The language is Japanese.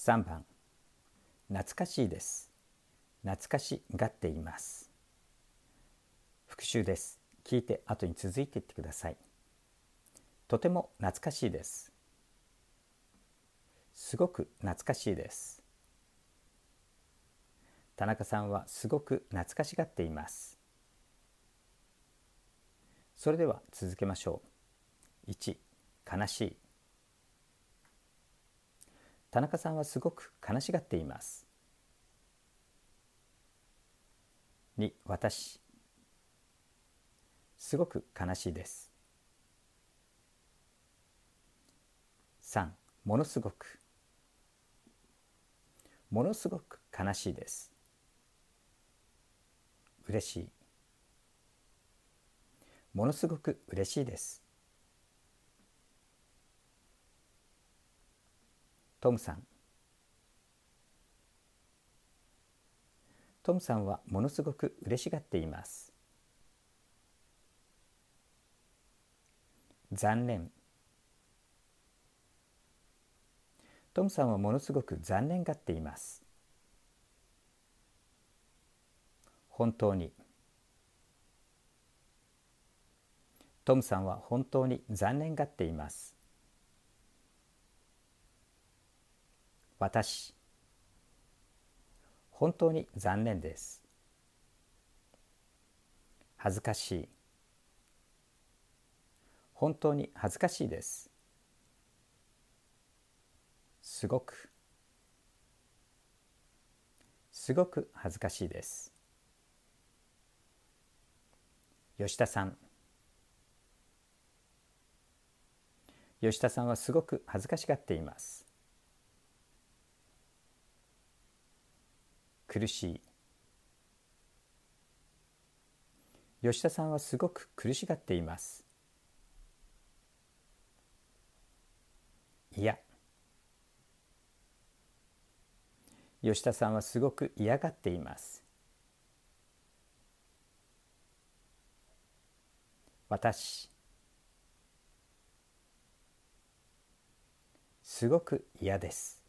3番、懐かしいです。懐かしがっています。復習です。聞いて後に続いていってください。とても懐かしいです。すごく懐かしいです。田中さんはすごく懐かしがっています。それでは続けましょう。1、悲しい。田中さんはすごく悲しがっています。2、私。すごく悲しいです。3、ものすごく。ものすごく悲しいです。嬉しい。ものすごく嬉しいです。トムさん。トムさんはものすごく嬉しがっています。残念。トムさんはものすごく残念がっています。本当に。トムさんは本当に残念がっています。私。本当に残念です。恥ずかしい。本当に恥ずかしいです。すごく。すごく恥ずかしいです。吉田さん。吉田さんはすごく恥ずかしがっています。苦しい。吉田さんはすごく苦しがっています。いや。吉田さんはすごく嫌がっています。私。すごく嫌です。